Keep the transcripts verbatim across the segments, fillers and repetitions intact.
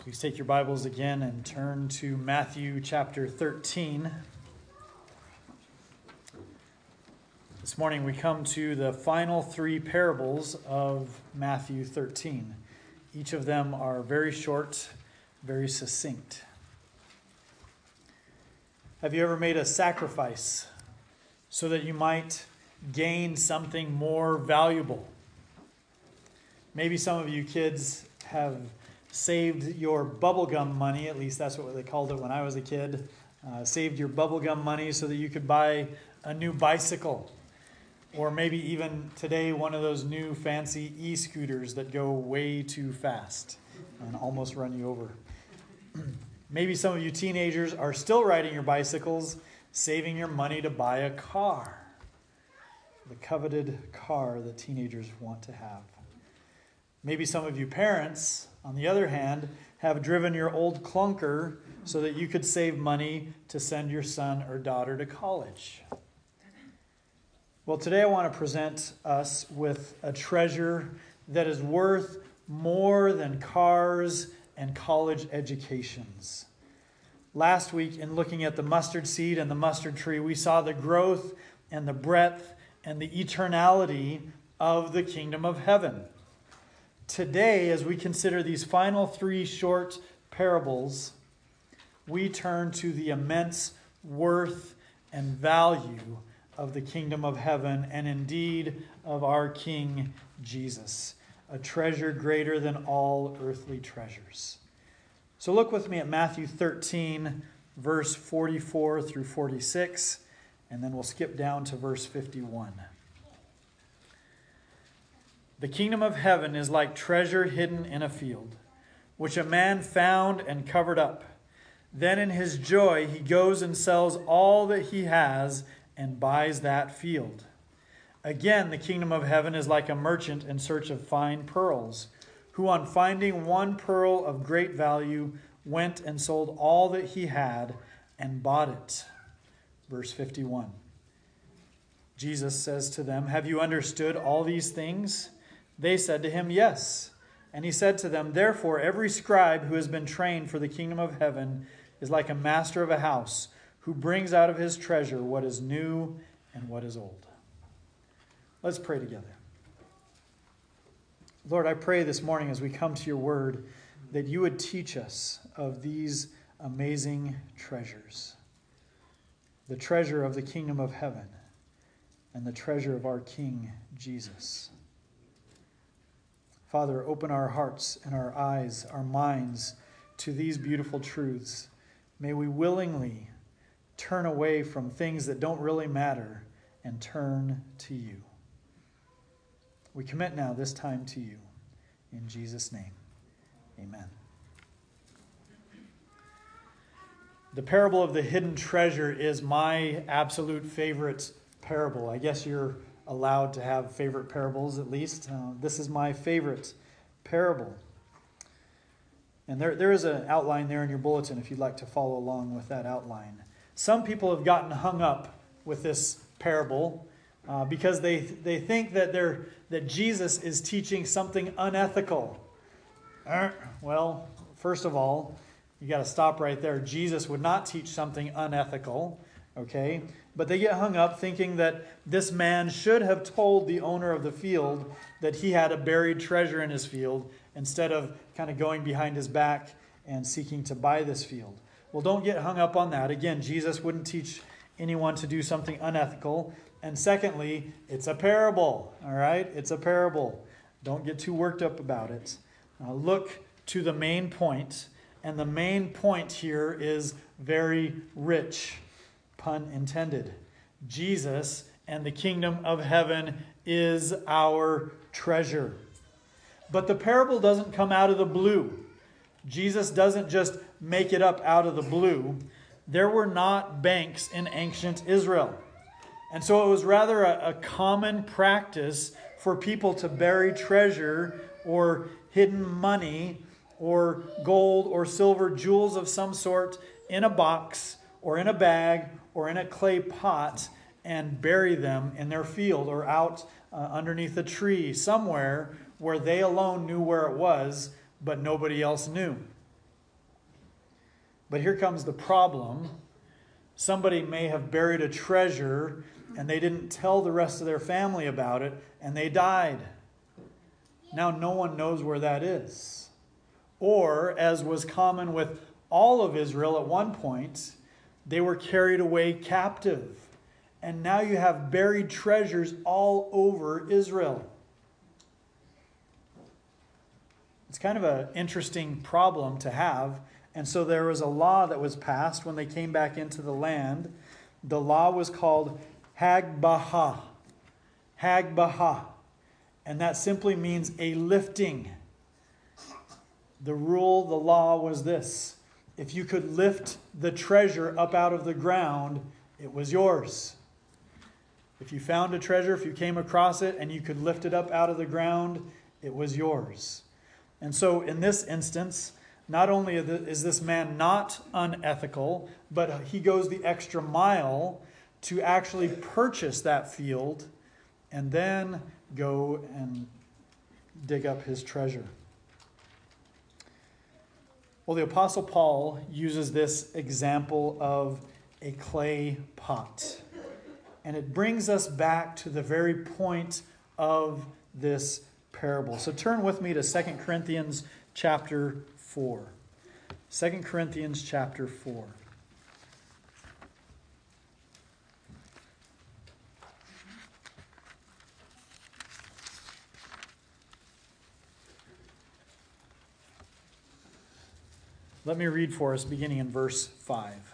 Please take your Bibles again and turn to Matthew chapter thirteen. This morning we come to the final three parables of Matthew thirteen. Each of them are very short, very succinct. Have you ever made a sacrifice so that you might gain something more valuable? Maybe some of you kids have saved your bubblegum money, at least that's what they called it when I was a kid. Uh, saved your bubblegum money so that you could buy a new bicycle. Or maybe even today one of those new fancy e-scooters that go way too fast and almost run you over. Maybe some of you teenagers are still riding your bicycles, saving your money to buy a car. The coveted car that teenagers want to have. Maybe some of you parents, on the other hand, have driven your old clunker so that you could save money to send your son or daughter to college. Well, today I want to present us with a treasure that is worth more than cars and college educations. Last week, in looking at the mustard seed and the mustard tree, we saw the growth and the breadth and the eternality of the kingdom of heaven. Today, as we consider these final three short parables, we turn to the immense worth and value of the kingdom of heaven and indeed of our King Jesus, a treasure greater than all earthly treasures. So look with me at Matthew thirteen, verse forty-four through forty-six, and then we'll skip down to verse fifty-one. The kingdom of heaven is like treasure hidden in a field, which a man found and covered up. Then in his joy he goes and sells all that he has and buys that field. Again, the kingdom of heaven is like a merchant in search of fine pearls, who on finding one pearl of great value went and sold all that he had and bought it. Verse fifty-one. Jesus says to them, "Have you understood all these things?" They said to him, "Yes." And he said to them, "Therefore every scribe who has been trained for the kingdom of heaven is like a master of a house, who brings out of his treasure what is new and what is old." Let's pray together. Lord, I pray this morning as we come to your word that you would teach us of these amazing treasures. The treasure of the kingdom of heaven and the treasure of our King Jesus. Father, open our hearts and our eyes, our minds to these beautiful truths. May we willingly turn away from things that don't really matter and turn to you. We commit now this time to you. In Jesus' name, amen. The parable of the hidden treasure is my absolute favorite parable. I guess you're allowed to have favorite parables at least. Uh, this is my favorite parable. And there, there is an outline there in your bulletin if you'd like to follow along with that outline. Some people have gotten hung up with this parable uh, because they they think that they're that Jesus is teaching something unethical. Uh, well, first of all, you got to stop right there. Jesus would not teach something unethical. Okay, but they get hung up thinking that this man should have told the owner of the field that he had a buried treasure in his field instead of kind of going behind his back and seeking to buy this field. Well, don't get hung up on that. Again, Jesus wouldn't teach anyone to do something unethical. And secondly, it's a parable. All right, it's a parable. Don't get too worked up about it. Uh, look to the main point, and the main point here is very rich. Pun intended. Jesus and the kingdom of heaven is our treasure. But the parable doesn't come out of the blue. Jesus doesn't just make it up out of the blue. There were not banks in ancient Israel. And so it was rather a, a common practice for people to bury treasure or hidden money or gold or silver, jewels of some sort in a box or in a bag or in a clay pot and bury them in their field or out uh, underneath a tree somewhere where they alone knew where it was, but nobody else knew. But here comes the problem. Somebody may have buried a treasure and they didn't tell the rest of their family about it, and they died. Now no one knows where that is. Or, as was common with all of Israel at one point, they were carried away captive. And now you have buried treasures all over Israel. It's kind of an interesting problem to have. And so there was a law that was passed when they came back into the land. The law was called Hagbahah. Hagbahah. And that simply means a lifting. The rule, the law was this: if you could lift the treasure up out of the ground, it was yours. If you found a treasure, if you came across it and you could lift it up out of the ground, it was yours. And so in this instance, not only is this man not unethical, but he goes the extra mile to actually purchase that field and then go and dig up his treasure. Well, the Apostle Paul uses this example of a clay pot. And it brings us back to the very point of this parable. So turn with me to Second Corinthians chapter four. Second Corinthians chapter four. Let me read for us beginning in verse five.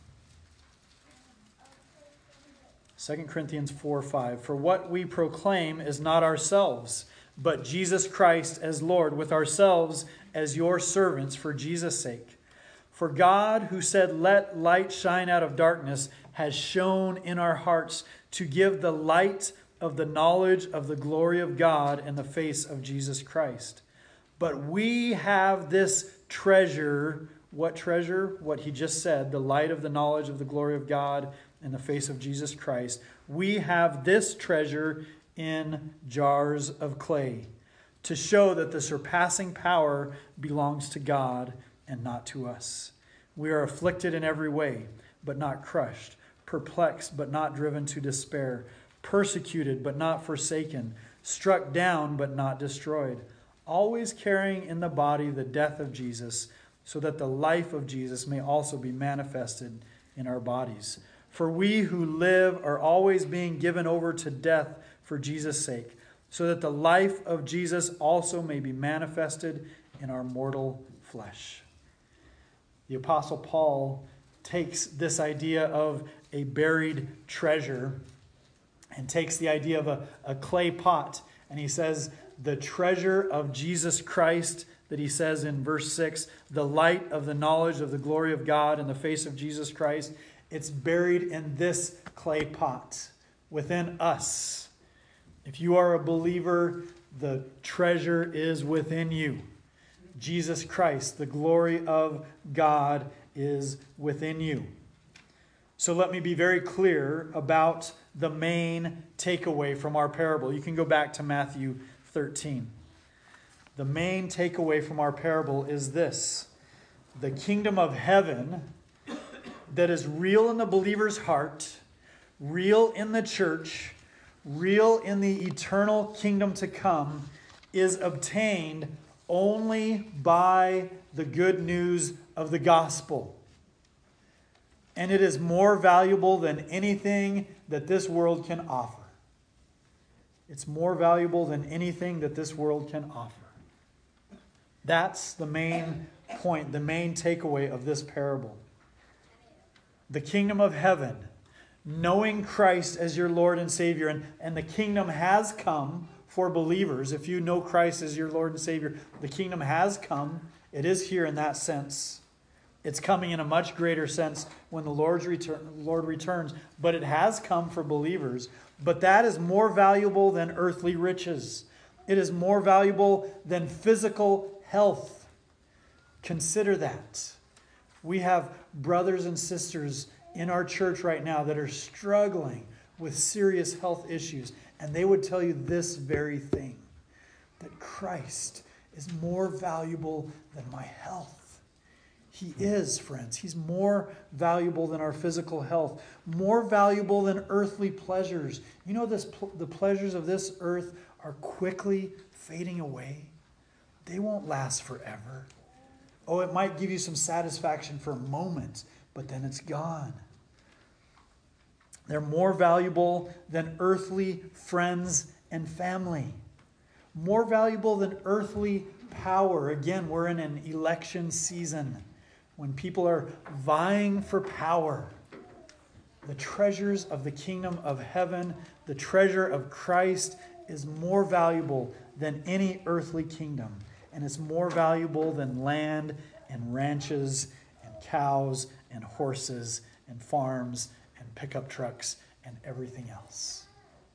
Second Corinthians four five. For what we proclaim is not ourselves, but Jesus Christ as Lord, with ourselves as your servants for Jesus' sake. For God, who said, "Let light shine out of darkness," has shone in our hearts to give the light of the knowledge of the glory of God in the face of Jesus Christ. But we have this treasure. What treasure? What he just said, the light of the knowledge of the glory of God in the face of Jesus Christ. We have this treasure in jars of clay, to show that the surpassing power belongs to God and not to us. We are afflicted in every way, but not crushed, perplexed, but not driven to despair, persecuted, but not forsaken, struck down, but not destroyed, always carrying in the body the death of Jesus, so that the life of Jesus may also be manifested in our bodies. For we who live are always being given over to death for Jesus' sake, so that the life of Jesus also may be manifested in our mortal flesh. The Apostle Paul takes this idea of a buried treasure and takes the idea of a, a clay pot, and he says the treasure of Jesus Christ, that he says in verse six, the light of the knowledge of the glory of God in the face of Jesus Christ, it's buried in this clay pot within us. If you are a believer, the treasure is within you. Jesus Christ, the glory of God, is within you. So let me be very clear about the main takeaway from our parable. You can go back to Matthew thirteen. The main takeaway from our parable is this: the kingdom of heaven that is real in the believer's heart, real in the church, real in the eternal kingdom to come, is obtained only by the good news of the gospel. And it is more valuable than anything that this world can offer. It's more valuable than anything that this world can offer. That's the main point, the main takeaway of this parable. The kingdom of heaven, knowing Christ as your Lord and Savior, and, and the kingdom has come for believers. If you know Christ as your Lord and Savior, the kingdom has come. It is here in that sense. It's coming in a much greater sense when the Lord's return, Lord returns, but it has come for believers. But that is more valuable than earthly riches. It is more valuable than physical health. Consider that. We have brothers and sisters in our church right now that are struggling with serious health issues, and they would tell you this very thing, that Christ is more valuable than my health. He is, friends. He's more valuable than our physical health, more valuable than earthly pleasures. You know, this, the pleasures of this earth are quickly fading away. They won't last forever. Oh, it might give you some satisfaction for a moment, but then it's gone. They're more valuable than earthly friends and family. More valuable than earthly power. Again, we're in an election season when people are vying for power. The treasures of the kingdom of heaven, the treasure of Christ, is more valuable than any earthly kingdom. And it's more valuable than land and ranches and cows and horses and farms and pickup trucks and everything else.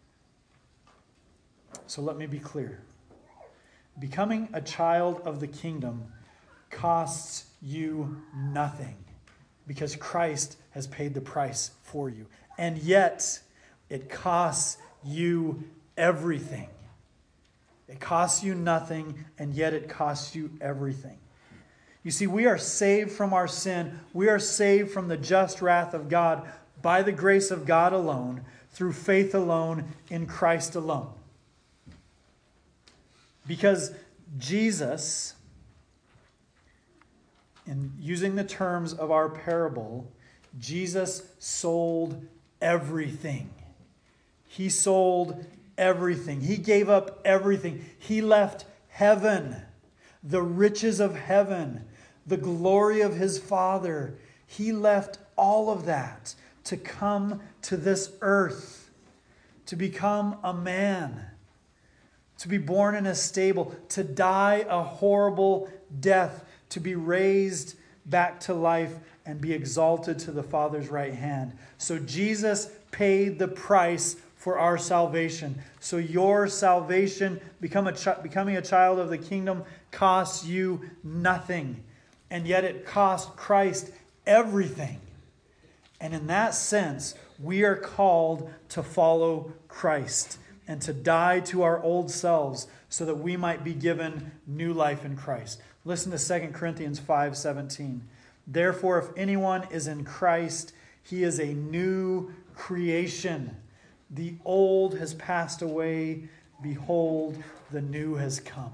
So let me be clear. Becoming a child of the kingdom costs you nothing because Christ has paid the price for you. And yet, it costs you everything. It costs you nothing, and yet it costs you everything. You see, we are saved from our sin. We are saved from the just wrath of God by the grace of God alone, through faith alone, in Christ alone. Because Jesus, in using the terms of our parable, Jesus sold everything. He sold everything. He gave up everything. He left heaven, the riches of heaven, the glory of his Father. He left all of that to come to this earth, to become a man, to be born in a stable, to die a horrible death, to be raised back to life and be exalted to the Father's right hand. So Jesus paid the price for our salvation. So your salvation, become a ch- becoming a child of the kingdom, costs you nothing. And yet it cost Christ everything. And in that sense, we are called to follow Christ and to die to our old selves so that we might be given new life in Christ. Listen to Second Corinthians five seventeen. Therefore, if anyone is in Christ, he is a new creation. The old has passed away. Behold, the new has come.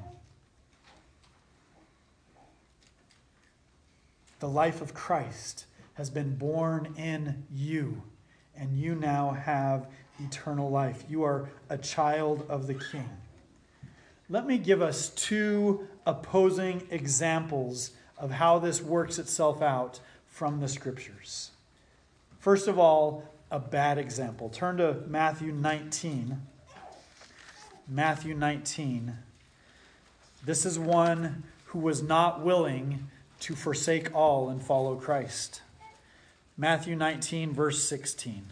The life of Christ has been born in you, and you now have eternal life. You are a child of the King. Let me give us two opposing examples of how this works itself out from the Scriptures. First of all, a bad example. Turn to Matthew nineteen. Matthew nineteen. This is one who was not willing to forsake all and follow Christ. Matthew nineteen, verse sixteen.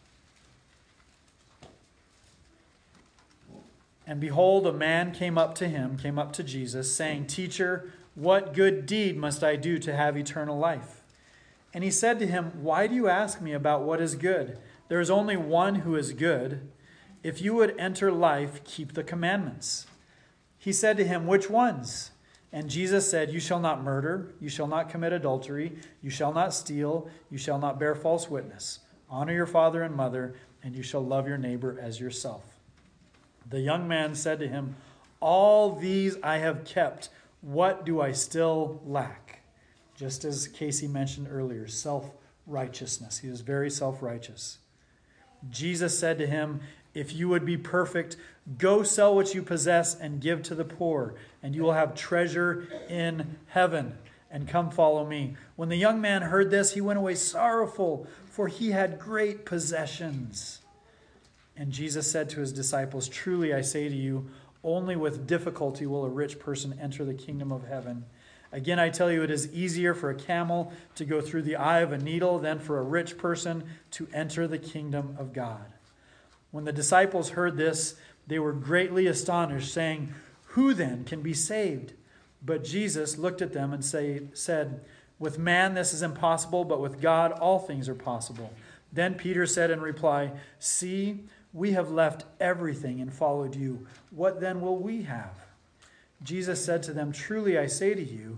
And behold, a man came up to him, came up to Jesus, saying, Teacher, what good deed must I do to have eternal life? And he said to him, Why do you ask me about what is good? There is only one who is good. If you would enter life, keep the commandments. He said to him, Which ones? And Jesus said, You shall not murder, you shall not commit adultery, you shall not steal, you shall not bear false witness. Honor your father and mother, and you shall love your neighbor as yourself. The young man said to him, All these I have kept. What do I still lack? Just as Casey mentioned earlier, self-righteousness. He was very self-righteous. Jesus said to him, If you would be perfect, go sell what you possess and give to the poor, and you will have treasure in heaven. And come follow me. When the young man heard this, he went away sorrowful, for he had great possessions. And Jesus said to his disciples, Truly I say to you, only with difficulty will a rich person enter the kingdom of heaven. Again, I tell you, it is easier for a camel to go through the eye of a needle than for a rich person to enter the kingdom of God. When the disciples heard this, they were greatly astonished, saying, Who then can be saved? But Jesus looked at them and say, said, With man this is impossible, but with God all things are possible. Then Peter said in reply, See, we have left everything and followed you. What then will we have? Jesus said to them, Truly I say to you,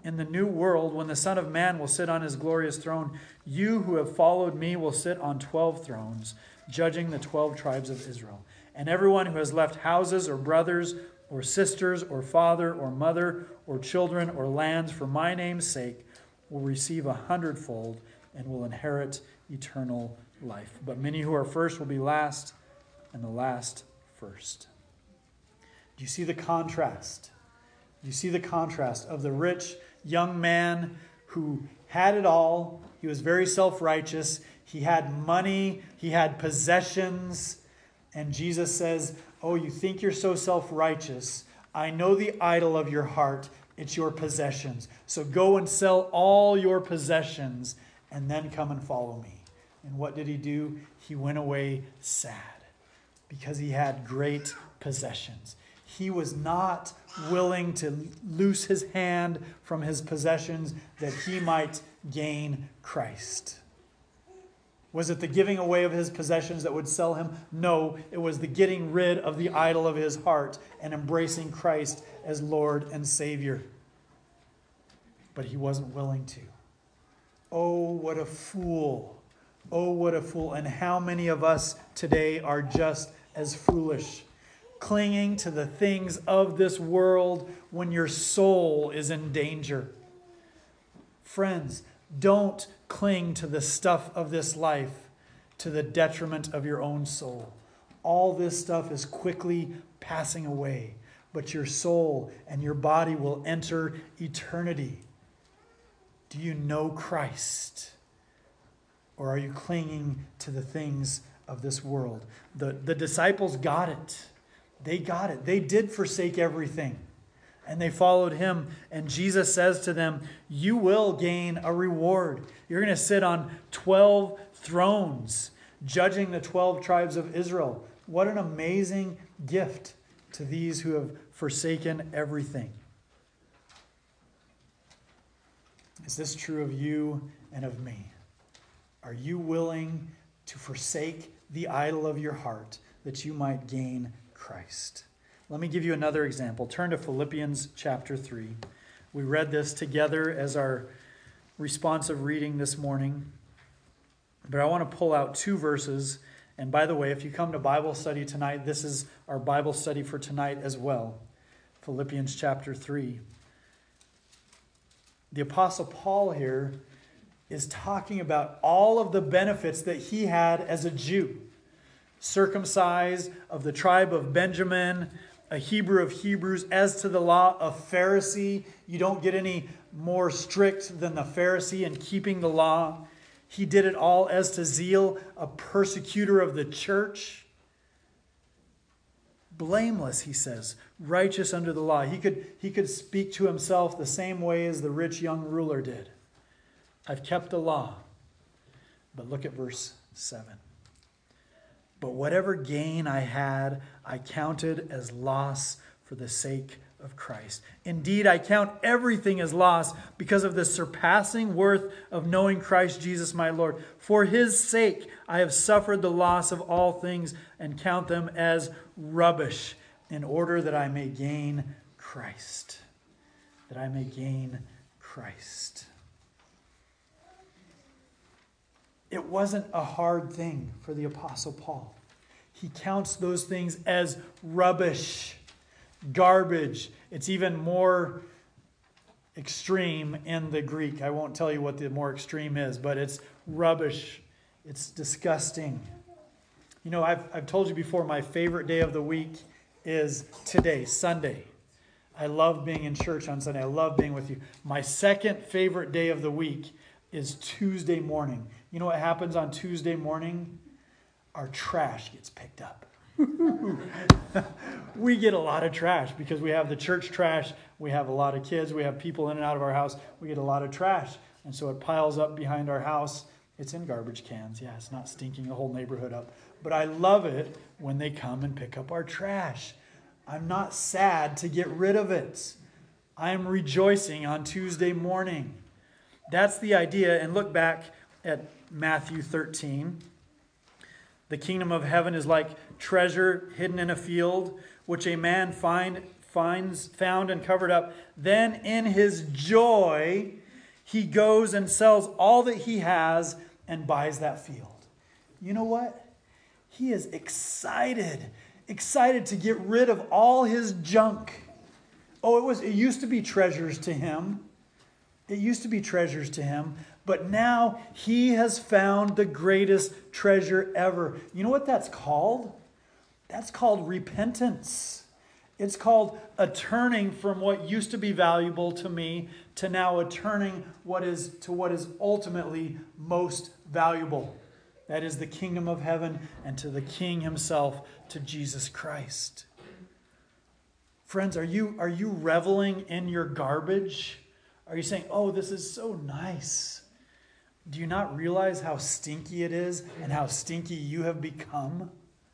in the new world, when the Son of Man will sit on his glorious throne, you who have followed me will sit on twelve thrones, judging the twelve tribes of Israel. And everyone who has left houses or brothers or sisters or father or mother or children or lands for my name's sake will receive a hundredfold and will inherit eternal life. But many who are first will be last, and the last first. Do you see the contrast? Do you see the contrast of the rich young man who had it all? He was very self-righteous. He had money. He had possessions. And Jesus says, oh, you think you're so self-righteous. I know the idol of your heart. It's your possessions. So go and sell all your possessions and then come and follow me. And what did he do? He went away sad because he had great possessions. He was not willing to loose his hand from his possessions that he might gain Christ. Was it the giving away of his possessions that would sell him? No, it was the getting rid of the idol of his heart and embracing Christ as Lord and Savior. But he wasn't willing to. Oh, what a fool. Oh, what a fool. And how many of us today are just as foolish, clinging to the things of this world when your soul is in danger. Friends, don't cling to the stuff of this life to the detriment of your own soul. All this stuff is quickly passing away, but your soul and your body will enter eternity. Do you know Christ? Or are you clinging to the things of this world? The, the disciples got it. They got it. They did forsake everything. And they followed him. And Jesus says to them, you will gain a reward. You're going to sit on twelve thrones, judging the twelve tribes of Israel. What an amazing gift to these who have forsaken everything. Is this true of you and of me? Are you willing to forsake the idol of your heart that you might gain Christ? Let me give you another example. Turn to Philippians chapter three. We read this together as our responsive reading this morning. But I want to pull out two verses. And by the way, if you come to Bible study tonight, this is our Bible study for tonight as well. Philippians chapter three. The Apostle Paul here is talking about all of the benefits that he had as a Jew. Circumcised, of the tribe of Benjamin, a Hebrew of Hebrews, as to the law, a Pharisee. You don't get any more strict than the Pharisee in keeping the law. He did it all as to zeal, a persecutor of the church. Blameless, he says, righteous under the law. He could, he could speak to himself the same way as the rich young ruler did. I've kept the law. But look at verse seven. But whatever gain I had, I counted as loss for the sake of Christ. Indeed, I count everything as loss because of the surpassing worth of knowing Christ Jesus my Lord. For his sake, I have suffered the loss of all things and count them as rubbish in order that I may gain Christ. That I may gain Christ. It wasn't a hard thing for the Apostle Paul. He counts those things as rubbish, garbage. It's even more extreme in the Greek. I won't tell you what the more extreme is, but it's rubbish. It's disgusting. You know, I've, I've told you before, my favorite day of the week is today, Sunday. I love being in church on Sunday. I love being with you. My second favorite day of the week is Tuesday morning. You know what happens on Tuesday morning? Our trash gets picked up. We get a lot of trash because we have the church trash. We have a lot of kids. We have people in and out of our house. We get a lot of trash. And so it piles up behind our house. It's in garbage cans. Yeah, it's not stinking the whole neighborhood up. But I love it when they come and pick up our trash. I'm not sad to get rid of it. I am rejoicing on Tuesday morning. That's the idea. And look back at Matthew thirteen. The kingdom of heaven is like treasure hidden in a field, which a man find, finds found and covered up. Then in his joy, he goes and sells all that he has and buys that field. You know what? He is excited, excited to get rid of all his junk. Oh, it was it used to be treasures to him. It used to be treasures to him, but now he has found the greatest treasure ever. You know what that's called? That's called repentance. It's called a turning from what used to be valuable to me to now a turning what is to what is ultimately most valuable. That is the kingdom of heaven and to the King himself, to Jesus Christ. Friends, are you, are you reveling in your garbage? Are you saying, oh, this is so nice? Do you not realize how stinky it is and how stinky you have become?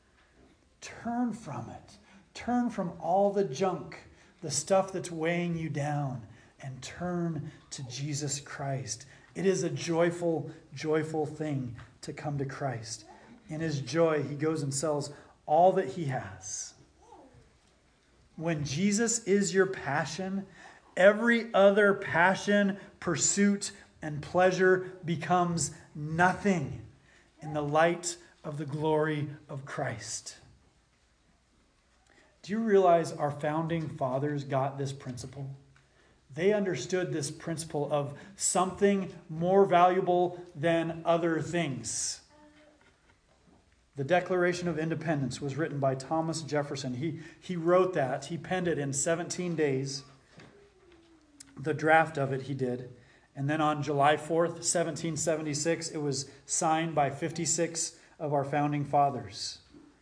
Turn from it. Turn from all the junk, the stuff that's weighing you down, and turn to Jesus Christ. It is a joyful, joyful thing to come to Christ. In his joy, he goes and sells all that he has. When Jesus is your passion, every other passion, pursuit, and pleasure becomes nothing in the light of the glory of Christ. Do you realize our founding fathers got this principle? They understood this principle of something more valuable than other things. The Declaration of Independence was written by Thomas Jefferson. He, he wrote that. He penned it in seventeen days. The draft of it he did. And then on July fourth, seventeen seventy-six, it was signed by fifty-six of our founding fathers.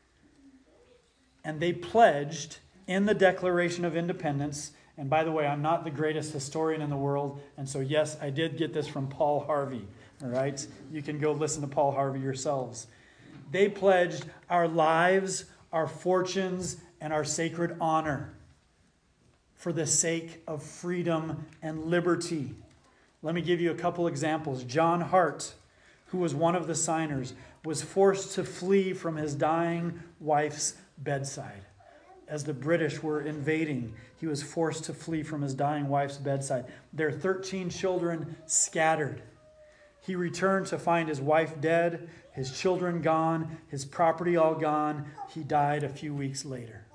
And they pledged in the Declaration of Independence, and by the way, I'm not the greatest historian in the world, and so yes, I did get this from Paul Harvey. All right? You can go listen to Paul Harvey yourselves. They pledged our lives, our fortunes, and our sacred honor for the sake of freedom and liberty. Let me give you a couple examples. John Hart, who was one of the signers, was forced to flee from his dying wife's bedside. As the British were invading, he was forced to flee from his dying wife's bedside. Their thirteen children scattered. He returned to find his wife dead, his children gone, his property all gone. He died a few weeks later.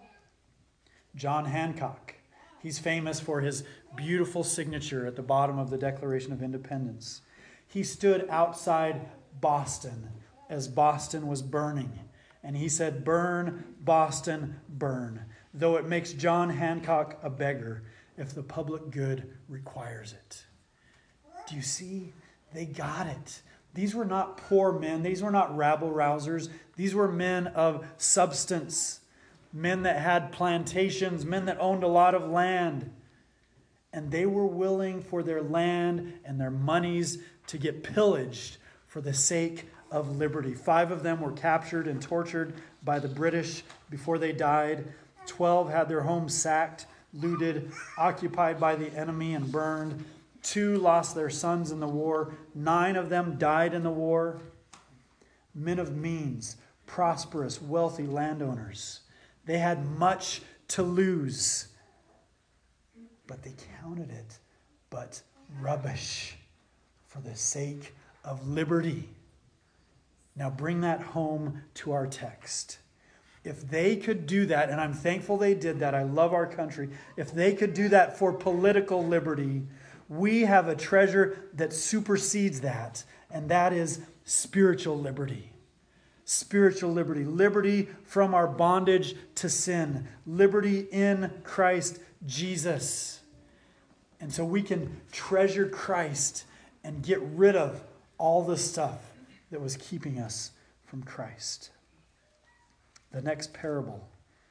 John Hancock. He's famous for his beautiful signature at the bottom of the Declaration of Independence. He stood outside Boston as Boston was burning. And he said, "Burn, Boston, burn. Though it makes John Hancock a beggar, if the public good requires it." Do you see? They got it. These were not poor men. These were not rabble-rousers. These were men of substance. Men that had plantations. Men that owned a lot of land. And they were willing for their land and their monies to get pillaged for the sake of liberty. Five of them were captured and tortured by the British before they died. Twelve had their homes sacked, looted, occupied by the enemy, and burned. Two lost their sons in the war. Nine of them died in the war. Men of means, prosperous, wealthy landowners. They had much to lose, but they counted it but rubbish for the sake of liberty. Now bring that home to our text. If they could do that, and I'm thankful they did that, I love our country. If they could do that for political liberty, we have a treasure that supersedes that, and that is spiritual liberty. Spiritual liberty. Liberty from our bondage to sin. Liberty in Christ Jesus. And so we can treasure Christ and get rid of all the stuff that was keeping us from Christ. The next parable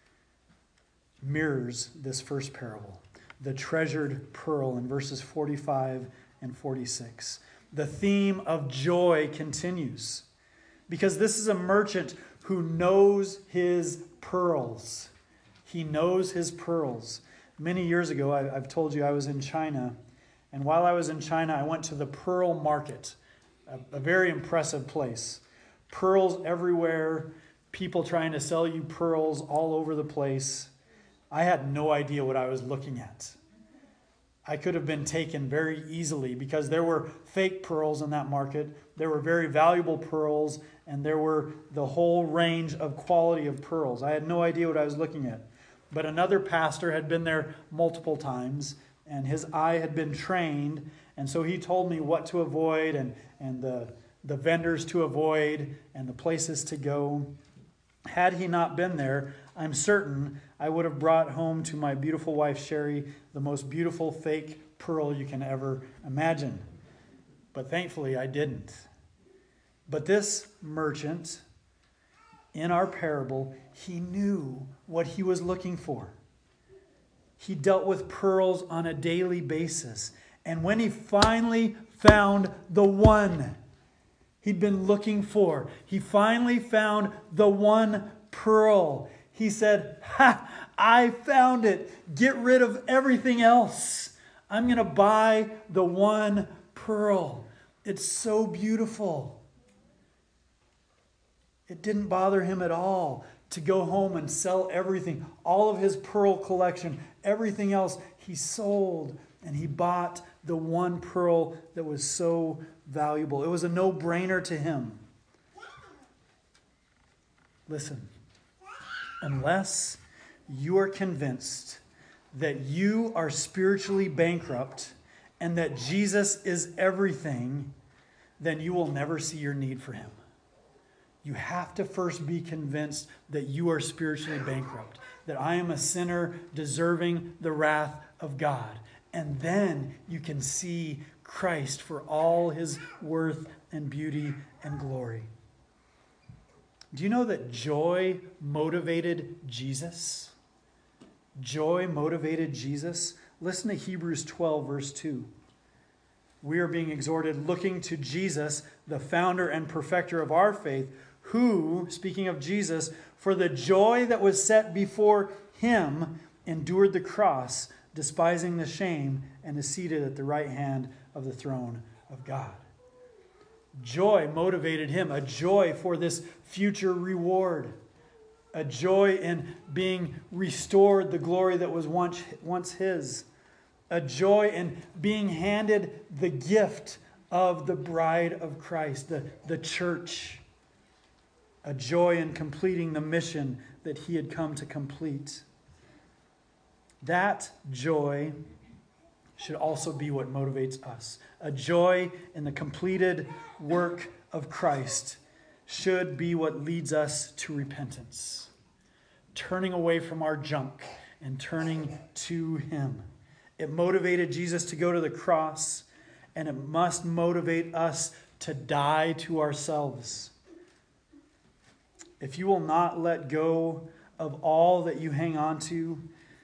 mirrors this first parable. The treasured pearl in verses forty-five and forty-six. The theme of joy continues because this is a merchant who knows his pearls. He knows his pearls. Many years ago, I, I've told you I was in China, and while I was in China, I went to the pearl market, a, a very impressive place. Pearls everywhere, people trying to sell you pearls all over the place. I had no idea what I was looking at. I could have been taken very easily because there were fake pearls in that market. There were very valuable pearls, and there were the whole range of quality of pearls. I had no idea what I was looking at. But another pastor had been there multiple times, and his eye had been trained, and so he told me what to avoid and, and the, the vendors to avoid and the places to go. Had he not been there, I'm certain I would have brought home to my beautiful wife, Sherry, the most beautiful fake pearl you can ever imagine. But thankfully, I didn't. But this merchant, in our parable, he knew what he was looking for. He dealt with pearls on a daily basis. And when he finally found the one he'd been looking for, he finally found the one pearl. He said, ha, I found it. Get rid of everything else. I'm going to buy the one pearl. It's so beautiful. It didn't bother him at all to go home and sell everything, all of his pearl collection, everything else he sold, and he bought the one pearl that was so valuable. It was a no-brainer to him. Listen, unless you are convinced that you are spiritually bankrupt and that Jesus is everything, then you will never see your need for him. You have to first be convinced that you are spiritually bankrupt, that I am a sinner deserving the wrath of God. And then you can see Christ for all his worth and beauty and glory. Do you know that joy motivated Jesus? Joy motivated Jesus. Listen to Hebrews twelve, verse two. We are being exhorted, looking to Jesus, the founder and perfecter of our faith, who, speaking of Jesus, for the joy that was set before him, endured the cross, despising the shame, and is seated at the right hand of the throne of God. Joy motivated him, a joy for this future reward, a joy in being restored the glory that was once, once his, a joy in being handed the gift of the bride of Christ, the, the church, a joy in completing the mission that he had come to complete. That joy should also be what motivates us. A joy in the completed work of Christ should be what leads us to repentance. Turning away from our junk and turning to him. It motivated Jesus to go to the cross, and it must motivate us to die to ourselves. If you will not let go of all that you hang on to,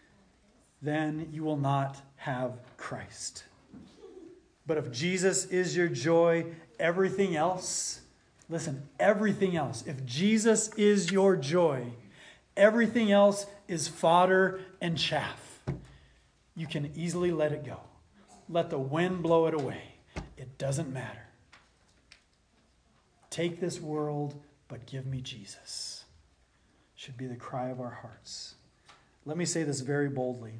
then you will not have Christ. But if Jesus is your joy, everything else, listen, everything else, if Jesus is your joy, everything else is fodder and chaff. You can easily let it go. Let the wind blow it away. It doesn't matter. Take this world, but give me Jesus. Should be the cry of our hearts. Let me say this very boldly.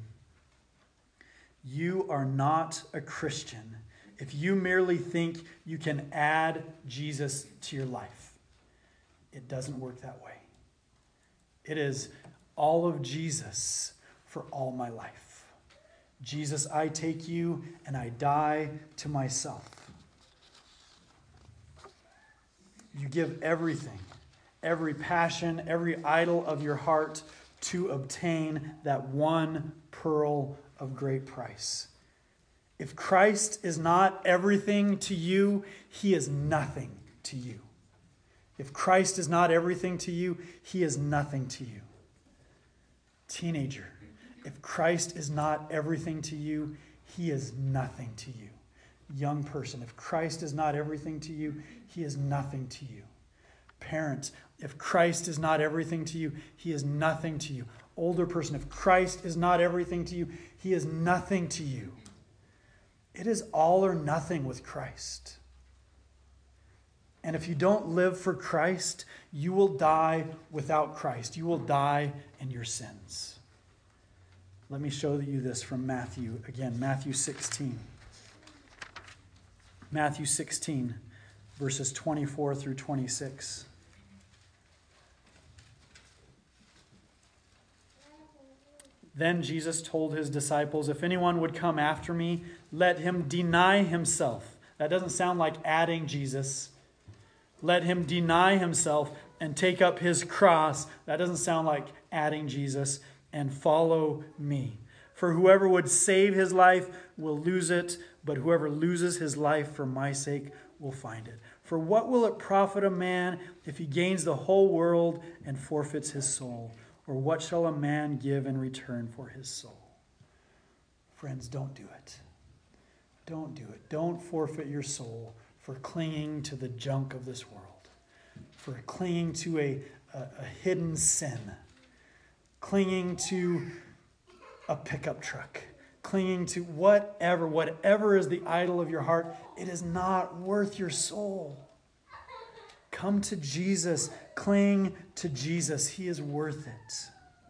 You are not a Christian if you merely think you can add Jesus to your life. It doesn't work that way. It is all of Jesus for all my life. Jesus, I take you and I die to myself. You give everything, every passion, every idol of your heart to obtain that one pearl of great price. If Christ is not everything to you, he is nothing to you. If Christ is not everything to you, he is nothing to you. Teenager, if Christ is not everything to you, he is nothing to you. Young person, if Christ is not everything to you, he is nothing to you. Parent, if Christ is not everything to you, he is nothing to you. Older person, if Christ is not everything to you, he is nothing to you. It is all or nothing with Christ. And if you don't live for Christ, you will die without Christ. You will die in your sins. Let me show you this from Matthew. Again, Matthew sixteen. Matthew sixteen, verses twenty-four through twenty-six. Then Jesus told his disciples, if anyone would come after me, let him deny himself. That doesn't sound like adding Jesus. Let him deny himself and take up his cross. That doesn't sound like adding Jesus. And follow me. For whoever would save his life will lose it, but whoever loses his life for my sake will find it. For what will it profit a man if he gains the whole world and forfeits his soul? Or what shall a man give in return for his soul? Friends, don't do it. Don't do it. Don't forfeit your soul for clinging to the junk of this world, for clinging to a, a, a hidden sin, clinging to a pickup truck, clinging to whatever, whatever is the idol of your heart. It is not worth your soul. Come to Jesus. Cling to Jesus. He is worth it.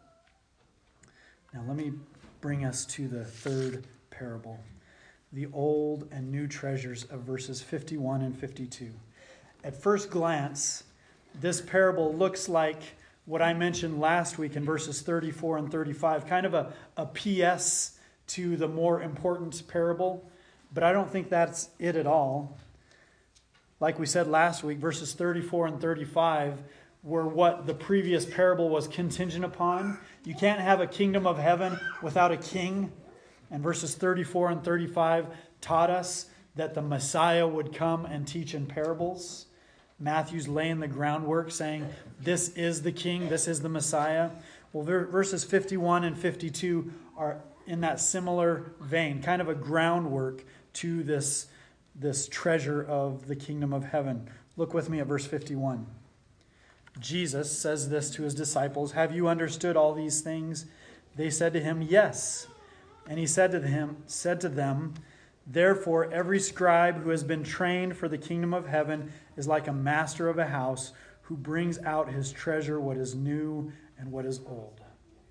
Now let me bring us to the third parable. The old and new treasures of verses fifty-one and fifty-two. At first glance, this parable looks like what I mentioned last week in verses thirty-four and thirty-five, kind of a, a P S to the more important parable, but I don't think that's it at all. Like we said last week, verses thirty-four and thirty-five were what the previous parable was contingent upon. You can't have a kingdom of heaven without a king. And verses thirty-four and thirty-five taught us that the Messiah would come and teach in parables. Matthew's laying the groundwork saying, this is the king, this is the Messiah. Well, verses fifty-one and fifty-two are in that similar vein, kind of a groundwork to this, this treasure of the kingdom of heaven. Look with me at verse fifty-one. Jesus says this to his disciples, have you understood all these things? They said to him, yes. And he said to him, said to them, therefore every scribe who has been trained for the kingdom of heaven is like a master of a house who brings out his treasure, what is new and what is old.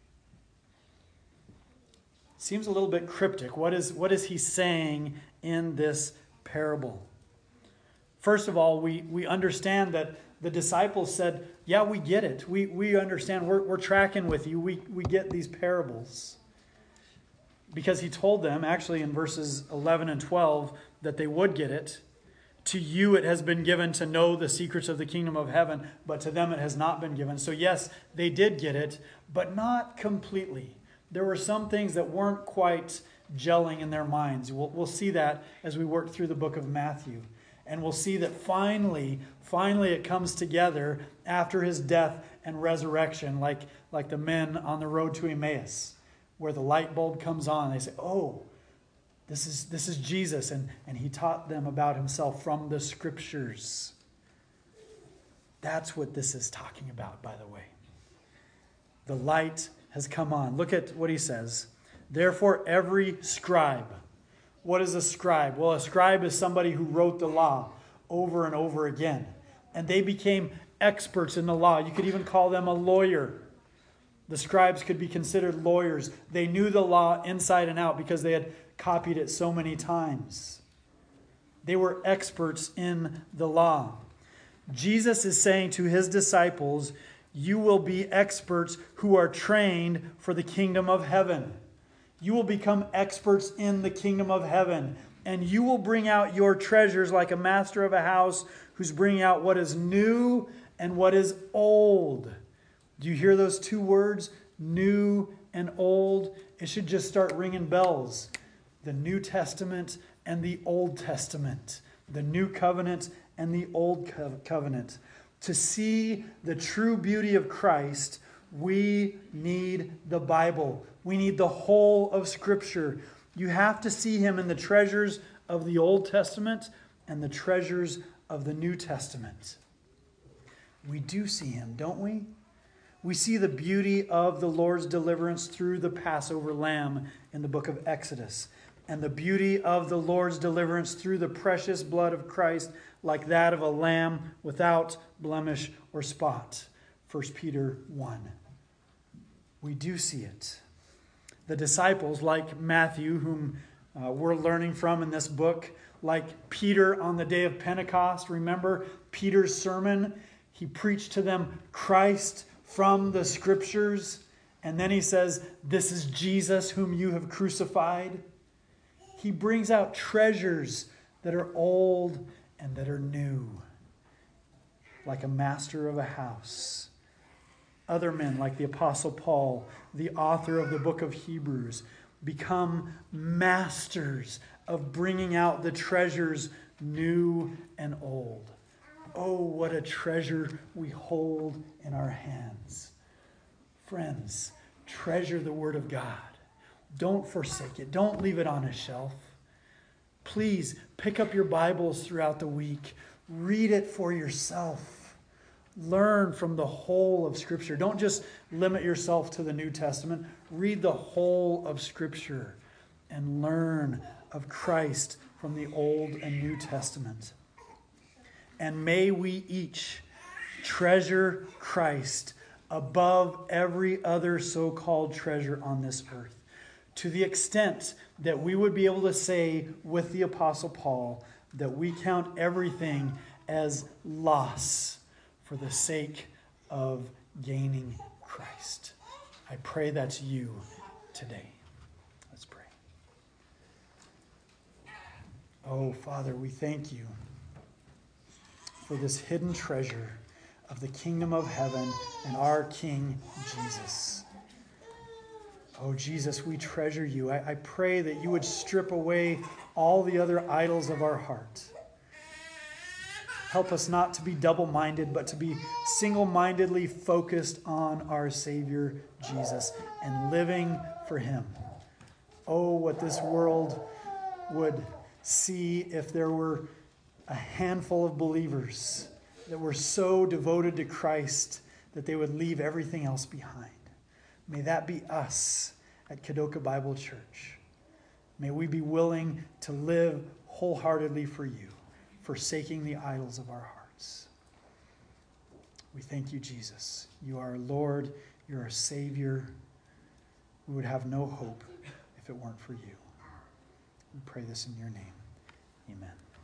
Seems a little bit cryptic. What is, what is he saying in this parable? First of all, we, we understand that the disciples said, yeah, we get it. We, we understand. We're, we're tracking with you. We, we get these parables. Because he told them, actually in verses eleven and twelve, that they would get it. To you it has been given to know the secrets of the kingdom of heaven, but to them it has not been given. So yes, they did get it, but not completely. There were some things that weren't quite gelling in their minds. We'll, we'll see that as we work through the book of Matthew. And we'll see that finally, finally it comes together after his death and resurrection, like, like the men on the road to Emmaus, where the light bulb comes on. They say, oh, this is, this is Jesus. And, and he taught them about himself from the scriptures. That's what this is talking about, by the way. The light has come on. Look at what he says. Therefore, every scribe. What is a scribe? Well, a scribe is somebody who wrote the law over and over again. And they became experts in the law. You could even call them a lawyer. The scribes could be considered lawyers. They knew the law inside and out because they had copied it so many times. They were experts in the law. Jesus is saying to his disciples, you will be experts who are trained for the kingdom of heaven. You will become experts in the kingdom of heaven. And you will bring out your treasures like a master of a house who's bringing out what is new and what is old. Do you hear those two words? New and old. It should just start ringing bells. The New Testament and the Old Testament. The New Covenant and the Old Covenant. To see the true beauty of Christ, we need the Bible. We need the whole of Scripture. You have to see him in the treasures of the Old Testament and the treasures of the New Testament. We do see him, don't we? We see the beauty of the Lord's deliverance through the Passover lamb in the book of Exodus. And the beauty of the Lord's deliverance through the precious blood of Christ like that of a lamb without blemish or spot. First Peter one. We do see it. the disciples, like Matthew, whom uh, we're learning from in this book, like Peter on the day of Pentecost. Remember Peter's sermon? He preached to them Christ from the Scriptures. And then he says, this is Jesus whom you have crucified. He brings out treasures that are old and that are new, like a master of a house. Other men, like the Apostle Paul, the author of the book of Hebrews, become masters of bringing out the treasures new and old. Oh, what a treasure we hold in our hands. Friends, treasure the Word of God. Don't forsake it. Don't leave it on a shelf. Please pick up your Bibles throughout the week. Read it for yourself. Learn from the whole of Scripture. Don't just limit yourself to the New Testament. Read the whole of Scripture and learn of Christ from the Old and New Testament. And may we each treasure Christ above every other so-called treasure on this earth, to the extent that we would be able to say with the Apostle Paul that we count everything as loss for the sake of gaining Christ. I pray that's you today. Let's pray. Oh, Father, we thank you for this hidden treasure of the kingdom of heaven and our King Jesus. Oh, Jesus, we treasure you. I, I pray that you would strip away all the other idols of our heart. Help us not to be double-minded, but to be single-mindedly focused on our Savior, Jesus, and living for him. Oh, what this world would see if there were a handful of believers that were so devoted to Christ that they would leave everything else behind. May that be us at Kadoka Bible Church. May we be willing to live wholeheartedly for you, forsaking the idols of our hearts. We thank you, Jesus. You are our Lord. You're our Savior. We would have no hope if it weren't for you. We pray this in your name. Amen.